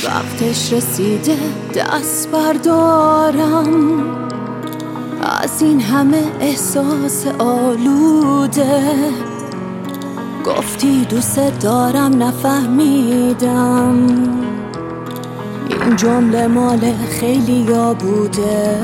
وقتش رسیده دست بردارم از این همه احساس آلوده. گفتی دوست دارم نفهمیدم، این جمله مال خیلیا بوده.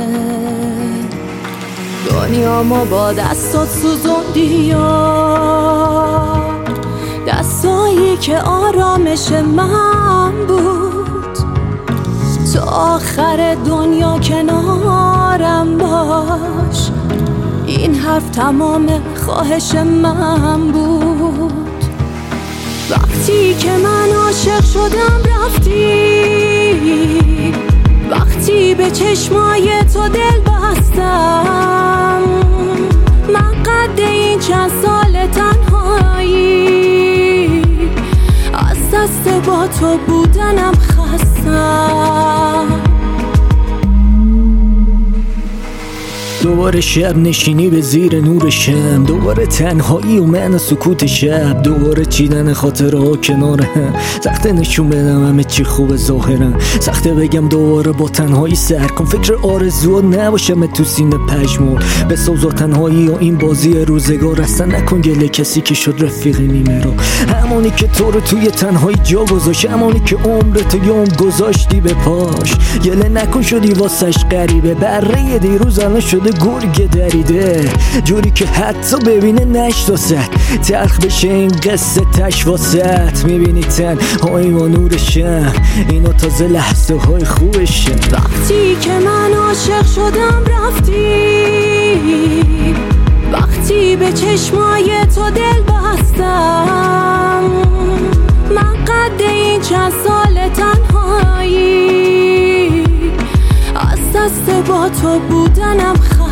دنیا ما با دستات سوزوندی یا دستایی که آرامش من بود. تا آخر دنیا کنارم باش، این حرف تمام خواهش من بود. وقتی که من عاشق شدم رفتی، وقتی به چشمای تو دل بستم، من قد این چند سال تنهایی از دست با تو بودنم خستم. دوباره شب نشینی به زیر نور شم، دوباره تنهایی و من سکوت شب، دوباره چیدن خاطرها کنار هم. سخته نشون بدم همه چی خوبه ظاهرم، سخته بگم دوباره با تنهایی سر کن. فکر آرزوها نباشم تو سینه پژمرد، به سوزا تنهایی و این بازی روزگار. اصلا نکن گله کسی که شد رفیق نیمه رو، همونی که تو رو توی تنهایی جا گذاشت، همونی که عمرت یوم گذاشتی به پاش. گله نکن شدی واسش غریبه، بره دیروز الان شده گرگ دریده، جوری که حتی ببینه نشناسد. تلخ بشه این قصه تش واسط، میبینی تنهایی و نور شم، اینا تازه لحظه های خوبشه. وقتی که من عاشق شدم رفتی، وقتی به چشمای تو دل بستم، من قد این چند سال تنهایی از دست با تو بودنم خستم.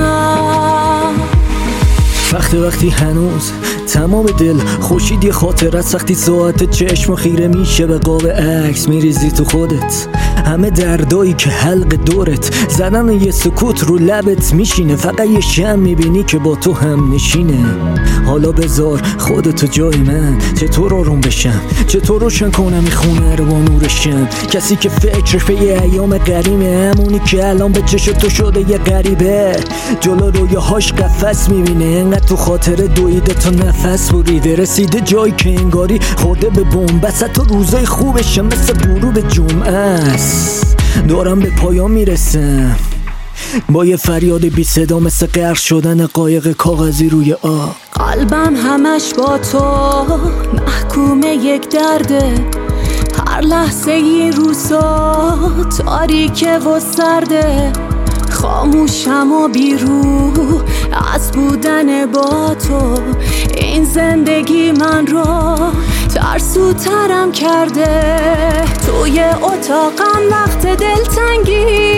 وقتی هنوز تمام دل خوشید یه خاطرت، سختی ساعت چشم خیره میشه به قاب عکس، میریزی تو خودت همه دردایی که حلق دورت، زدن یه سکوت رو لبت میشینه، فقط یه شم میبینی که با تو هم نشینه. حالا بذار خودتو جای من، چطور آروم بشم، چطور روشن کنم این خونه رو با نور شم. کسی که فکرش به یه ایام قریمه، همونی که الان به چشم تو شده یه غریبه، جلو رویاهاش قفس میبینه، انقدر تو خاطره دویده تا نفس بریده، رسیده جایی که انگاری خورده به بنبست. تو روزای خوبشه مثل غروب جمعه است، دارم به پایان میرسم با یه فریاد بی صدا، مثل غرق شدن قایق کاغذی روی آب. قلبم همش با تو محکوم یک درده، هر لحظه این روزا تاریکه و سرده، خاموشم و بیروح از بودن با تو. این زندگی من رو ترسوترم کرده، توی اتاقم وقت دلتنگی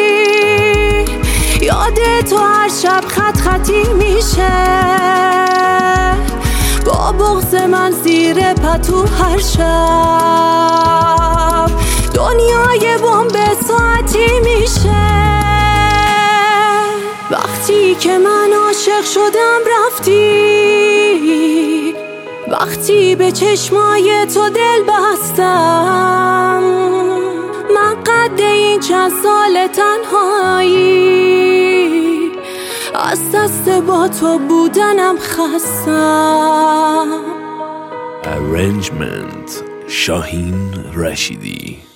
یاد تو هر شب خط خطی میشه، با بغض من زیر پتو هر شب دنیای بمب ساعتی میشه. وقتی که من عاشق شدم رفتی، وقتی به چشمای تو دل بستم، من قد این چند سال تنهایی از دست با تو بودنم خستم. Arrangement شاهین رشیدی.